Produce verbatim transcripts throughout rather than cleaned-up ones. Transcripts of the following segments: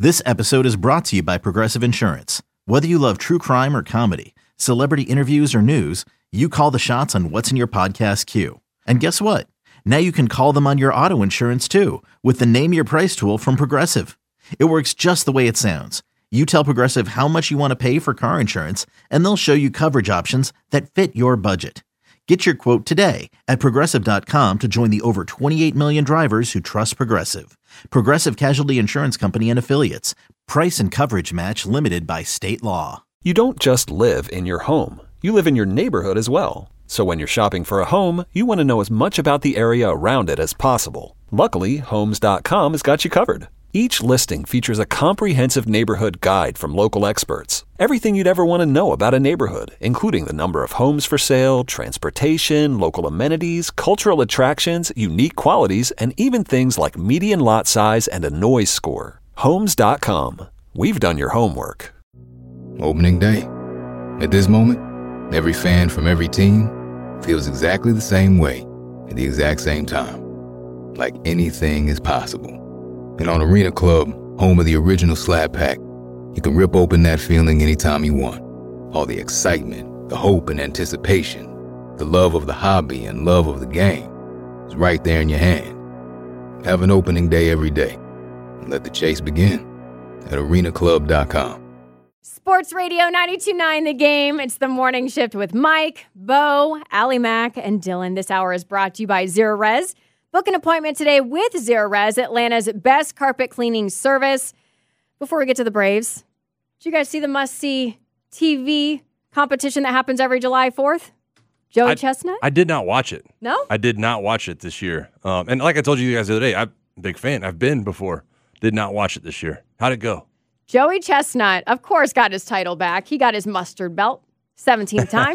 This episode is brought to you by Progressive Insurance. Whether you love true crime or comedy, celebrity interviews or news, you call the shots on what's in your podcast queue. And guess what? Now you can call them on your auto insurance too with the Name Your Price tool from Progressive. It works just the way it sounds. You tell Progressive how much you want to pay for car insurance, and they'll show you coverage options that fit your budget. Get your quote today at Progressive dot com to join the over twenty-eight million drivers who trust Progressive. Progressive Casualty Insurance Company and Affiliates. Price and coverage match limited by state law. You don't just live in your home. You live in your neighborhood as well. So when you're shopping for a home, you want to know as much about the area around it as possible. Luckily, Homes dot com has got you covered. Each listing features a comprehensive neighborhood guide from local experts. Everything you'd ever want to know about a neighborhood, including the number of homes for sale, transportation, local amenities, cultural attractions, unique qualities, and even things like median lot size and a noise score. Homes dot com. We've done your homework. Opening day. At this moment, every fan from every team feels exactly the same way at the exact same time. Like anything is possible. And on Arena Club, home of the original Slab Pack, you can rip open that feeling anytime you want. All the excitement, the hope and anticipation, the love of the hobby and love of the game is right there in your hand. Have an opening day every day. And let the chase begin at arena club dot com. Sports Radio ninety-two point nine The Game. It's the morning shift with Mike, Bo, Allie Mack, and Dylan. This hour is brought to you by Zerorez. Book an appointment today with Zerorez, Atlanta's best carpet cleaning service. Before we get to the Braves, did you guys see the must-see T V competition that happens every July fourth? Joey I, Chestnut? I did not watch it. No? I did not watch it this year. Um, and like I told you guys the other day, I'm a big fan. I've been before. Did not watch it this year. How'd it go? Joey Chestnut, of course, got his title back. He got his mustard belt, seventeenth time.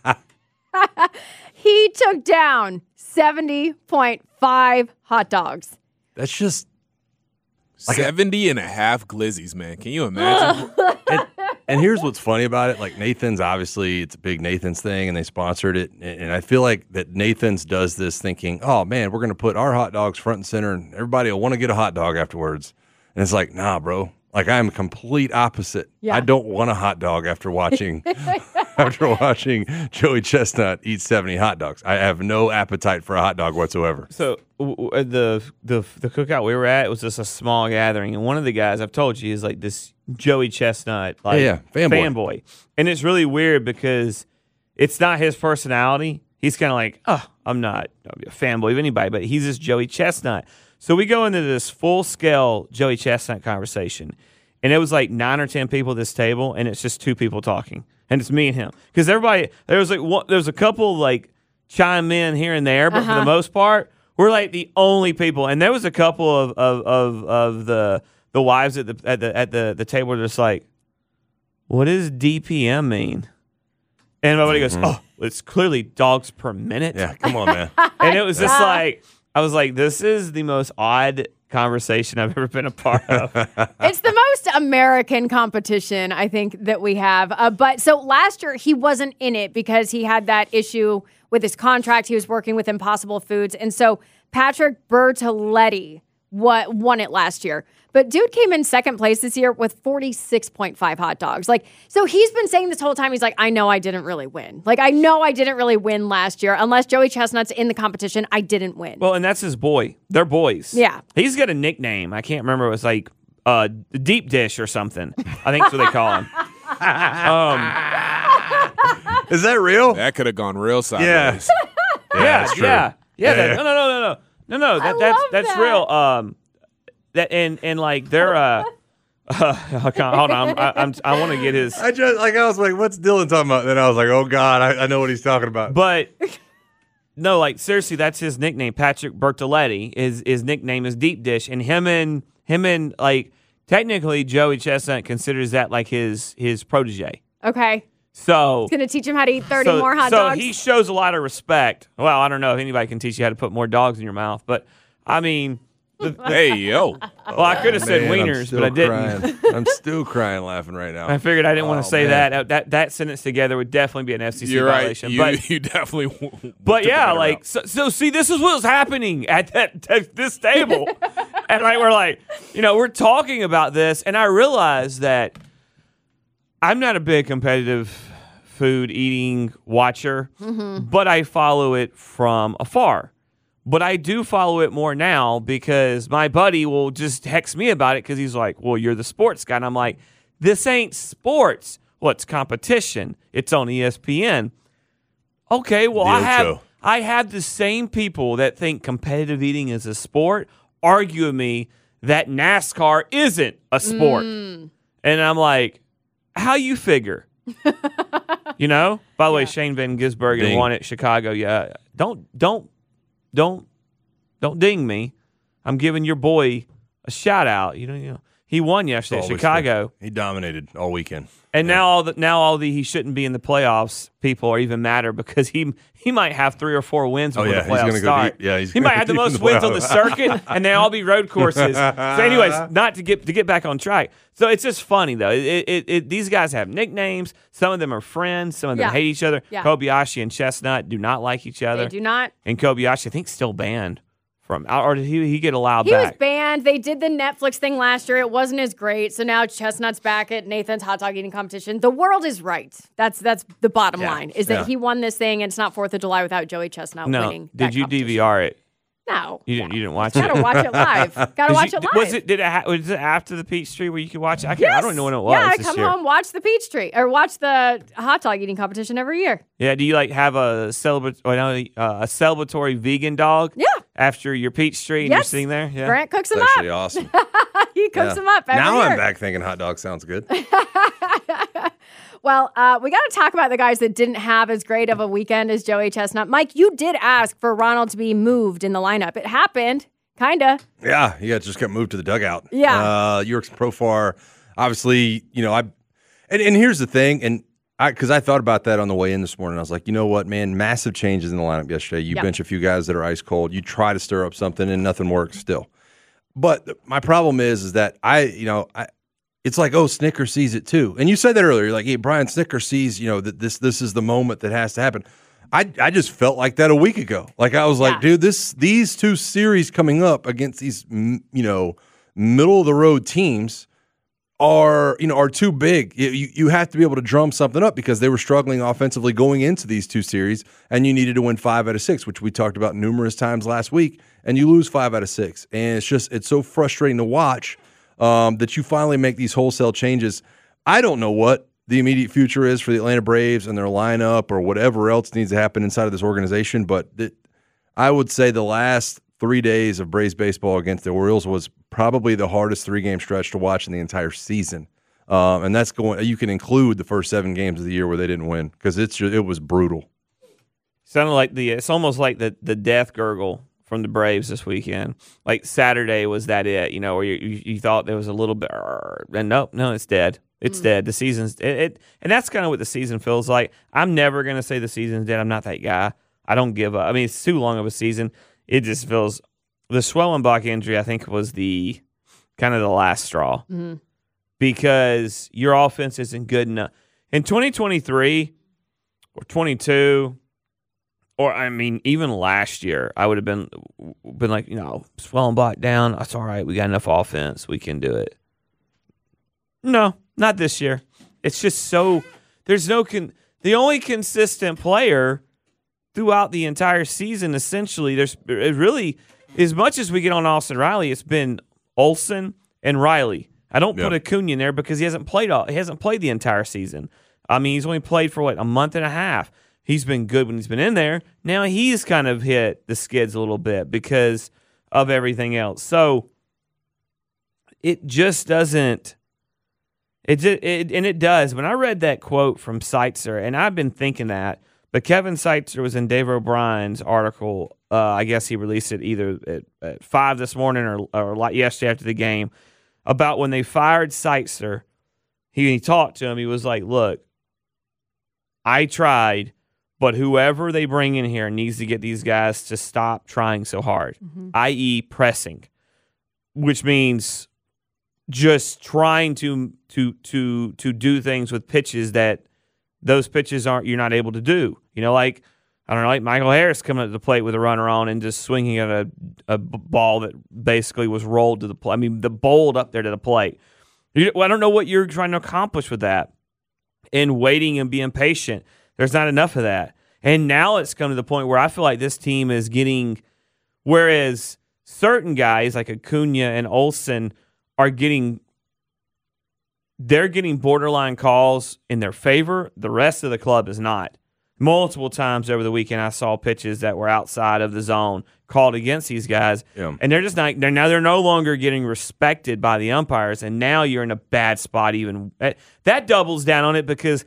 He took down seventy point five hot dogs. That's just like seventy and a half glizzies, man. Can you imagine? and, and here's what's funny about it. Like Nathan's, obviously, it's a big Nathan's thing, and they sponsored it. And, and I feel like that Nathan's does this thinking, oh, man, we're going to put our hot dogs front and center, and everybody will want to get a hot dog afterwards. And it's like, nah, bro. Like, I'm complete opposite. Yeah. I don't want a hot dog after watching after watching Joey Chestnut eat seventy hot dogs. I have no appetite for a hot dog whatsoever. So w- w- the the the cookout we were at, it was just a small gathering, and one of the guys I've told you is like this Joey Chestnut, like yeah, yeah. Fanboy. fanboy, and it's really weird because it's not his personality. He's kind of like, oh, I'm not I'll be a fanboy of anybody, but he's this Joey Chestnut. So we go into this full-scale Joey Chestnut conversation, and it was like nine or ten people at this table, and it's just two people talking, and it's me and him. Because everybody, there was like one, there was a couple like chime in here and there, but uh-huh. for the most part, we're like the only people. And there was a couple of of of, of the the wives at the at the at the the table were just like, "What does D P M mean?" And everybody mm-hmm. goes, "Oh, it's clearly dogs per minute." Yeah, come on, man. And it was just like. I was like, this is the most odd conversation I've ever been a part of. It's the most American competition, I think, that we have. Uh, but so last year, he wasn't in it because he had that issue with his contract. He was working with Impossible Foods. And so Patrick Bertoletti what won it last year. But dude came in second place this year with forty-six point five hot dogs. Like, so he's been saying this whole time, he's like, I know I didn't really win. Like, I know I didn't really win last year. Unless Joey Chestnut's in the competition, I didn't win. Well, and that's his boy. They're boys. Yeah. He's got a nickname. I can't remember. It was like uh, Deep Dish or something. I think that's what they call him. um, Is that real? That could have gone real sideways. Yeah. yeah, yeah, that's true. yeah. Yeah. Yeah, that, yeah. no, no, no, no, no. No, no, that, I that's love that's that. real. Um, that and and like they're uh, uh hold on, I, I'm I want to get his. I just like I was like, what's Dylan talking about? Then I was like, oh God, I, I know what he's talking about. But no, like seriously, that's his nickname. Patrick Bertoletti. His his nickname is Deep Dish, and him and him and like technically Joey Chestnut considers that like his his protege. Okay. So he's gonna teach him how to eat thirty so, more hot so dogs. So he shows a lot of respect. Well, I don't know if anybody can teach you how to put more dogs in your mouth, but I mean, Hey, yo. Well, I could have said Man, I'm wieners, still but I didn't. crying. I'm still crying laughing right now. I figured I didn't want Oh, to say man. that. that. That sentence together would definitely be an F C C You're right. violation. You, but you definitely w- But took yeah, the better like route. so, so. See, this is what was happening at that at this table, and like we're like, you know, we're talking about this, and I realized that I'm not a big competitive food eating watcher, but I follow it from afar. But I do follow it more now because my buddy will just text me about it because he's like, "Well, you're the sports guy," and I'm like, "This ain't sports. Well, it's competition. It's on E S P N." Okay, well, The I have Ocho. I have the same people that think competitive eating is a sport argue with me that NASCAR isn't a sport. And I'm like, how you figure? You know? By the way, Shane Van Gisbergen Ding. won at Chicago. Yeah. Don't don't don't don't ding me. I'm giving your boy a shout out. You know, you know. He won yesterday at Always Chicago. fair. He dominated all weekend. And now all the now all the he shouldn't be in the playoffs people are even madder because he he might have three or four wins Oh, before yeah, the he's playoffs gonna go start. deep. Yeah, he's he gonna might go have the deep in most the wins on the playoffs. circuit, and they all be road courses. So, anyways, not to get to get back on track. So it's just funny though. It, it, it these guys have nicknames. Some of them are friends. Some of them Yeah. hate each other. Yeah. Kobayashi and Chestnut do not like each other. They do not. And Kobayashi, I think, still banned from, or did he, he get allowed He back? was banned. They did the Netflix thing last year. It wasn't as great. So now Chestnut's back at Nathan's hot dog eating competition. The world is right. That's that's the bottom Yeah. line, is that Yeah. he won this thing, and it's not fourth of July without Joey Chestnut no, winning. did that you competition. D V R it? No. You didn't. You didn't watch it. Gotta watch it live. Gotta Did watch you- it live. Was it? Did it? Ha- was it after the Peachtree where you could watch it? I, can't, Yes. I don't know when it was. Yeah, I this come year. home, watch the Peachtree, or watch the hot dog eating competition every year. Yeah. Do you like have a celebratory, or no, uh, a celebratory vegan dog? Yeah. After your Peachtree and you're Yes. sitting there. Yeah. Grant cooks them It's up. actually awesome. He cooks Yeah. them up every Now year. I'm back thinking hot dog sounds good. Well, uh, we got to talk about the guys that didn't have as great of a weekend as Joey Chestnut. Mike, you did ask for Ronald to be moved in the lineup. It happened, kind of. Yeah, he got just got moved to the dugout. Yeah. uh, York's Profar. Obviously, you know I, and, and here's the thing, and I because I thought about that on the way in this morning. I was like, you know what, man, massive changes in the lineup yesterday. You Yeah. bench a few guys that are ice cold. You try to stir up something, and nothing works still. But my problem is, is that I, you know, I. It's like, oh, Snicker sees it too. And you said that earlier. You're like, hey, Brian Snicker sees, you know, that this this is the moment that has to happen. I I just felt like that a week ago. Like I was like, Yeah. dude, this these two series coming up against these, m- you know, middle of the road teams are, you know, are too big. You, you you have to be able to drum something up because they were struggling offensively going into these two series, and you needed to win five out of six, which we talked about numerous times last week, and you lose five out of six. And it's just, it's so frustrating to watch. Um, that you finally make these wholesale changes. I don't know what the immediate future is for the Atlanta Braves and their lineup or whatever else needs to happen inside of this organization, but th- I would say the last three days of Braves baseball against the Orioles was probably the hardest three-game stretch to watch in the entire season. Um, and that's going. You can include the first seven games of the year where they didn't win because it's just, it was brutal. Sounded like the. It's almost like the the death gurgle from the Braves this weekend. Like Saturday was that it, you know, where you, you, you thought there was a little bit, and nope, no, it's dead. It's Mm. dead. The season's it, it and that's kind of what the season feels like. I'm never gonna say the season's dead. I'm not that guy. I don't give up. I mean, it's too long of a season. It just feels the Swellenbach injury. I think was the kind of the last straw Mhm. because your offense isn't good enough in twenty twenty-three or twenty-two. Or I mean, even last year, I would have been been like, you know, Swellenbach down. That's all right. We got enough offense. We can do it. No, not this year. It's just so there's no con. The only consistent player throughout the entire season, essentially, there's it really as much as we get on Austin Riley, it's been Olsen and Riley. I don't put Yep. Acuna in there because he hasn't played all. He hasn't played the entire season. I mean, he's only played for what a month and a half. He's been good when he's been in there. Now he's kind of hit the skids a little bit because of everything else. So it just doesn't. It, just, it and it does. When I read that quote from Seitzer, and I've been thinking that, but Kevin Seitzer was in Dave O'Brien's article. Uh, I guess he released it either at, at five this morning or or like yesterday after the game about when they fired Seitzer. He, he talked to him. He was like, "Look, I tried." But whoever they bring in here needs to get these guys to stop trying so hard, Mhm. that is pressing. which means just trying to to to to do things with pitches that those pitches aren't you're not able to do. You know, like I don't know, like Michael Harris coming up to the plate with a runner on and just swinging at a a ball that basically was rolled to the plate. I mean, the bowled up there to the plate. You, I don't know what you're trying to accomplish with that. And waiting and being patient, there's not enough of that. And now it's come to the point where I feel like this team is getting, whereas certain guys like Acuna and Olsen are getting, they're getting borderline calls in their favor. The rest of the club is not. Multiple times over the weekend, I saw pitches that were outside of the zone called against these guys, yeah. and they're just not. They're now they're no longer getting respected by the umpires, and now you're in a bad spot. Even that doubles down on it because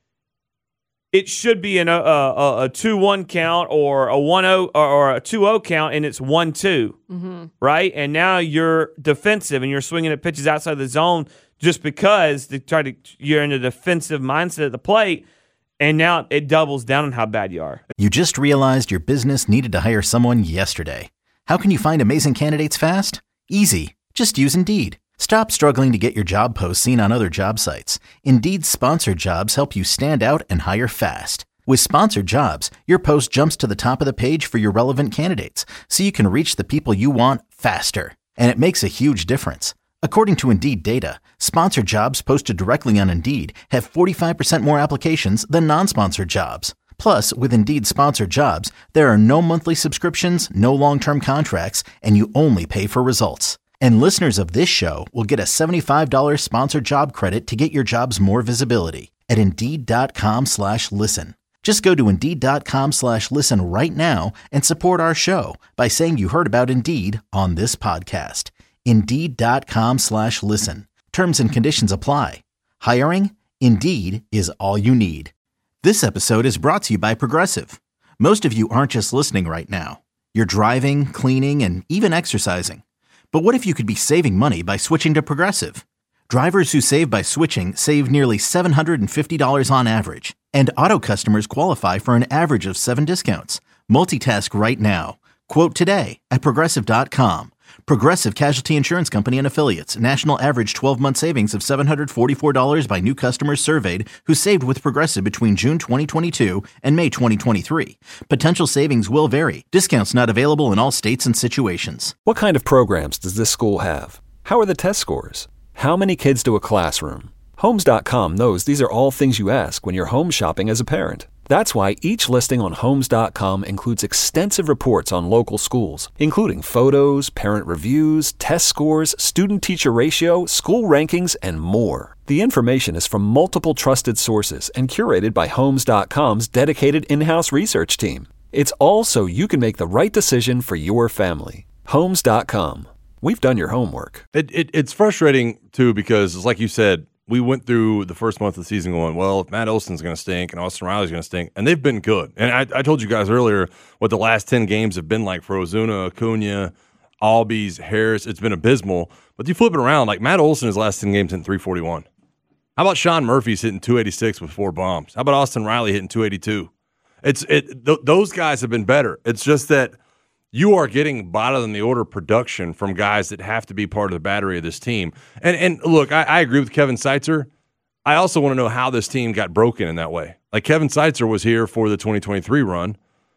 it should be in a a, a two one count or a one oh or a two oh count, and it's one two, mm-hmm. right? And now you're defensive and you're swinging at pitches outside the zone just because they try to. You're in a defensive mindset at the plate. And now it doubles down on how bad you are. You just realized your business needed to hire someone yesterday. How can you find amazing candidates fast? Easy. Just use Indeed. Stop struggling to get your job posts seen on other job sites. Indeed's sponsored jobs help you stand out and hire fast. With sponsored jobs, your post jumps to the top of the page for your relevant candidates, so you can reach the people you want faster. And it makes a huge difference. According to Indeed data, sponsored jobs posted directly on Indeed have forty-five percent more applications than non-sponsored jobs. Plus, with Indeed sponsored jobs, there are no monthly subscriptions, no long-term contracts, and you only pay for results. And listeners of this show will get a seventy-five dollars sponsored job credit to get your jobs more visibility at Indeed.com slash listen. Just go to Indeed.com slash listen right now and support our show by saying you heard about Indeed on this podcast. Indeed.com slash listen. Terms and conditions apply. Hiring? Indeed is all you need. This episode is brought to you by Progressive. Most of you aren't just listening right now. You're driving, cleaning, and even exercising. But what if you could be saving money by switching to Progressive? Drivers who save by switching save nearly seven hundred fifty dollars on average. And auto customers qualify for an average of seven discounts. Multitask right now. Quote today at Progressive dot com. Progressive Casualty Insurance Company and Affiliates. National average twelve-month savings of seven hundred forty-four dollars by new customers surveyed who saved with Progressive between June twenty twenty-two and May twenty twenty-three. Potential savings will vary. Discounts not available in all states and situations. What kind of programs does this school have? How are the test scores? How many kids do a classroom? Homes dot com knows these are all things you ask when you're home shopping as a parent. That's why each listing on Homes dot com includes extensive reports on local schools, including photos, parent reviews, test scores, student-teacher ratio, school rankings, and more. The information is from multiple trusted sources and curated by Homes dot com's dedicated in-house research team. It's all so you can make the right decision for your family. Homes dot com. We've done your homework. It, it It's frustrating, too, because, like you said, we went through the first month of the season going, well, if Matt Olson's going to stink and Austin Riley's going to stink, and they've been good. And I, I told you guys earlier what the last ten games have been like for Ozuna, Acuna, Albies, Harris. It's been abysmal. But you flip it around, like Matt Olson, his last ten games hitting three forty-one. How about Sean Murphy's hitting two eighty-six with four bombs? How about Austin Riley hitting two eighty-two? It's it. Th- those guys have been better. It's just that you are getting bottom of the order production from guys that have to be part of the battery of this team. And and look, I, I agree with Kevin Seitzer. I also want to know how this team got broken in that way. Like Kevin Seitzer was here for the twenty twenty-three run,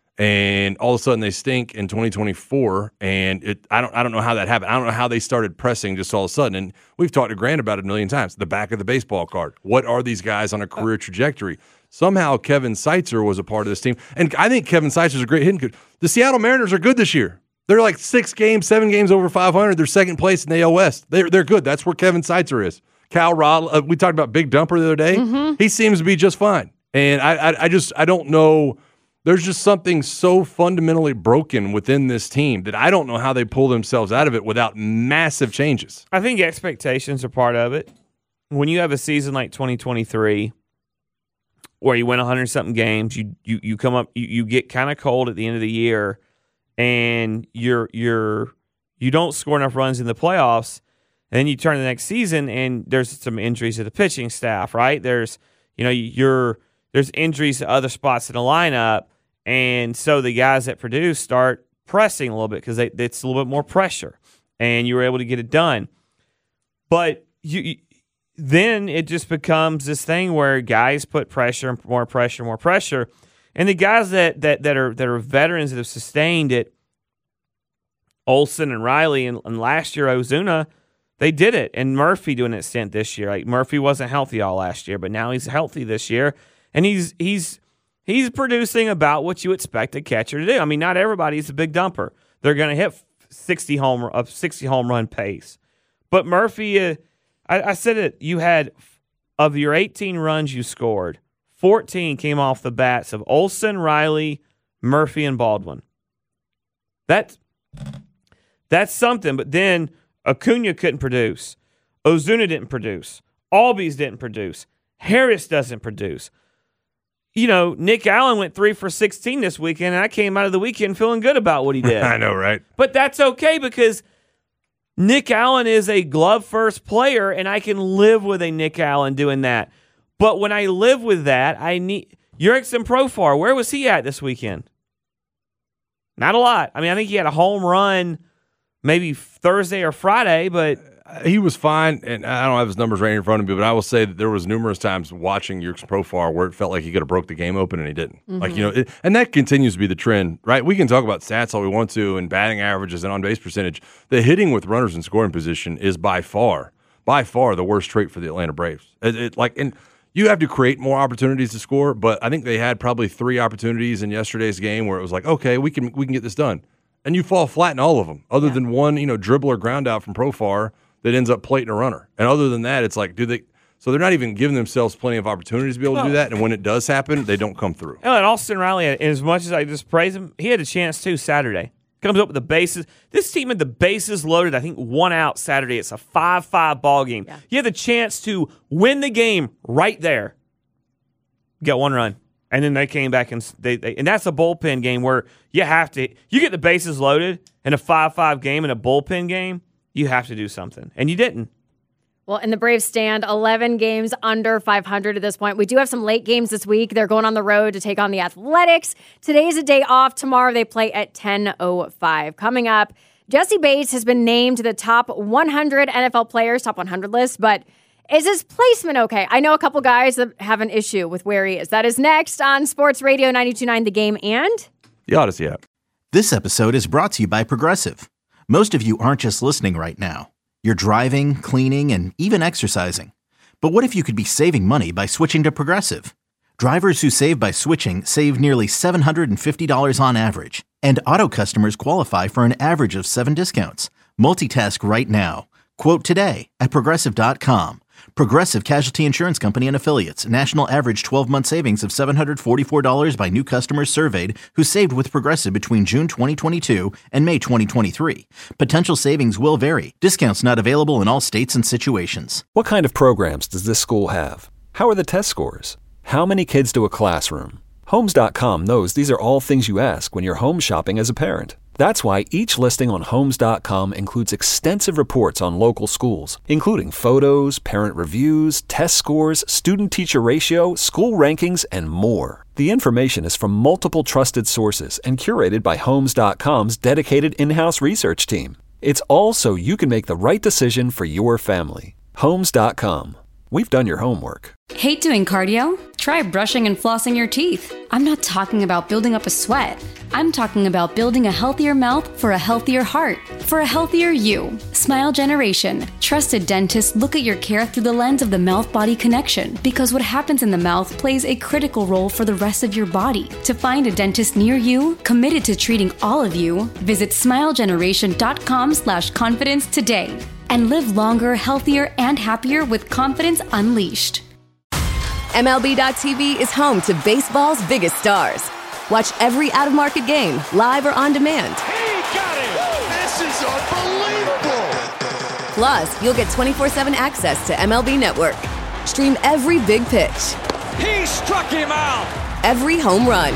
and all of a sudden they stink in twenty twenty-four. And it, I don't I don't know how that happened. I don't know how they started pressing just all of a sudden. And we've talked to Grant about it a million times. The back of the baseball card. What are these guys on a career trajectory? Somehow Kevin Seitzer was a part of this team. And I think Kevin Seitzer's a great hitting coach. The Seattle Mariners are good this year. They're like six games, seven games over five hundred. They're second place in the A L West. They're, they're good. That's where Kevin Seitzer is. Cal Rod, uh, we talked about Big Dumper the other day. Mm-hmm. He seems to be just fine. And I, I, I just, I don't know. There's just something so fundamentally broken within this team that I don't know how they pull themselves out of it without massive changes. I think expectations are part of it. When you have a season like twenty twenty-three, where you win one hundred something games, you you you come up, you, you get kind of cold at the end of the year, and you're you're you don't score enough runs in the playoffs. And then you turn to the next season, and there's some injuries to the pitching staff, right? There's you know you're there's injuries to other spots in the lineup, and so the guys that produce start pressing a little bit because it's a little bit more pressure. and you were able to get it done. But you, you then it just becomes this thing where guys put pressure, more pressure, more pressure, and the guys that that that are that are veterans that have sustained it, Olsen and Riley, and, and last year Ozuna, they did it, and Murphy to an extent this year. Like Murphy wasn't healthy all last year, but now he's healthy this year, and he's he's he's producing about what you expect a catcher to do. I mean, not everybody's a big dumper. They're going to hit sixty home a sixty home run pace, but Murphy. Uh, I, I said it. You had of your eighteen runs you scored, fourteen came off the bats of Olsen, Riley, Murphy, and Baldwin. That's that's something. But then Acuna couldn't produce. Ozuna didn't produce. Albies didn't produce. Harris doesn't produce. You know, Nick Allen went three for sixteen this weekend, and I came out of the weekend feeling good about what he did. I know, right? But that's okay because Nick Allen is a glove-first player, and I can live with a Nick Allen doing that. But when I live with that, I need Jurickson Profar. Where was he at this weekend? Not a lot. I mean, I think he had a home run maybe Thursday or Friday, but he was fine, and I don't have his numbers right in front of me, but I will say that there was numerous times watching Jurickson Profar where it felt like he could have broke the game open, and he didn't. Mm-hmm. Like, you know, it, and that continues to be the trend, right? We can talk about stats all we want to and batting averages and on-base percentage. The hitting with runners in scoring position is by far, by far the worst trait for the Atlanta Braves. It, it, like, and you have to create more opportunities to score, but I think they had probably three opportunities in yesterday's game where it was like, okay, we can we can get this done. And you fall flat in all of them, other yeah. than one, you know, dribble or ground out from Profar that ends up plating a runner. And other than that, it's like, do they – so they're not even giving themselves plenty of opportunities to be able well, to do that. And when it does happen, they don't come through. And Austin Riley, as much as I just praise him, he had a chance too Saturday. Comes up with the bases. This team had the bases loaded, I think, one out Saturday. It's a five five ball game. Yeah. You had the chance to win the game right there. Get one run. And then they came back, and they, they and that's a bullpen game where you have to – you get the bases loaded in a five five game in a bullpen game, you have to do something. And you didn't. Well, and the Braves stand eleven games under five hundred at this point. We do have some late games this week. They're going on the road to take on the Athletics. Today's a day off. Tomorrow they play at ten oh five. Coming up, Jesse Bates has been named to the top one hundred N F L players, top one hundred list, but is his placement okay? I know a couple guys that have an issue with where he is. That is next on Sports Radio ninety-two point nine The Game and the Odyssey app. This episode is brought to you by Progressive. Most of you aren't just listening right now. You're driving, cleaning, and even exercising. But what if you could be saving money by switching to Progressive? Drivers who save by switching save nearly seven hundred fifty dollars on average. And auto customers qualify for an average of seven discounts. Multitask right now. Quote today at Progressive dot com. Progressive Casualty Insurance Company and Affiliates. National average twelve-month savings of seven hundred forty-four dollars by new customers surveyed who saved with Progressive between June twenty twenty-two and May twenty twenty-three. Potential savings will vary. Discounts not available in all states and situations. What kind of programs does this school have? How are the test scores? How many kids to a classroom? Homes dot com knows these are all things you ask when you're home shopping as a parent. That's why each listing on Homes dot com includes extensive reports on local schools, including photos, parent reviews, test scores, student-teacher ratio, school rankings, and more. The information is from multiple trusted sources and curated by Homes dot com's dedicated in-house research team. It's all so you can make the right decision for your family. Homes dot com. We've done your homework. Hate doing cardio? Try brushing and flossing your teeth. I'm not talking about building up a sweat. I'm talking about building a healthier mouth for a healthier heart, for a healthier you. Smile Generation. Trusted dentists look at your care through the lens of the mouth-body connection because what happens in the mouth plays a critical role for the rest of your body. To find a dentist near you, committed to treating all of you, visit smile generation dot com slash confidence today. And live longer, healthier, and happier with confidence unleashed. M L B dot T V is home to baseball's biggest stars. Watch every out-of-market game, live or on demand. He got it! This is unbelievable! Plus, you'll get twenty-four seven access to M L B Network. Stream every big pitch. He struck him out! Every home run.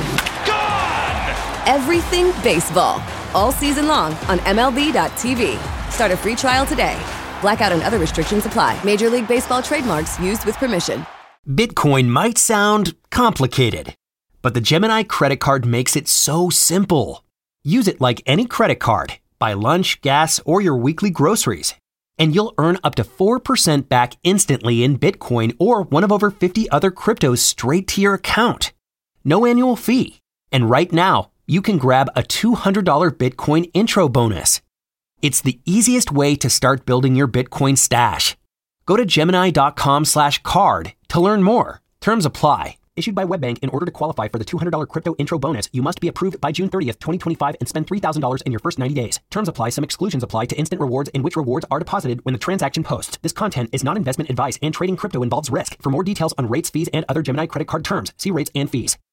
Gone! Everything baseball. All season long on M L B dot T V. Start a free trial today. Blackout and other restrictions apply. Major League Baseball trademarks used with permission. Bitcoin might sound complicated, but the Gemini credit card makes it so simple. Use it like any credit card. buy lunch, gas, or your weekly groceries. And you'll earn up to four percent back instantly in Bitcoin or one of over fifty other cryptos straight to your account. No annual fee. And right now, you can grab a two hundred dollars Bitcoin intro bonus. It's the easiest way to start building your Bitcoin stash. Go to Gemini.com slash card to learn more. Terms apply. Issued by WebBank. In order to qualify for the two hundred dollars crypto intro bonus, you must be approved by June thirtieth, twenty twenty-five and spend three thousand dollars in your first ninety days. Terms apply. Some exclusions apply to instant rewards in which rewards are deposited when the transaction posts. This content is not investment advice and trading crypto involves risk. For more details on rates, fees, and other Gemini credit card terms, see rates and fees.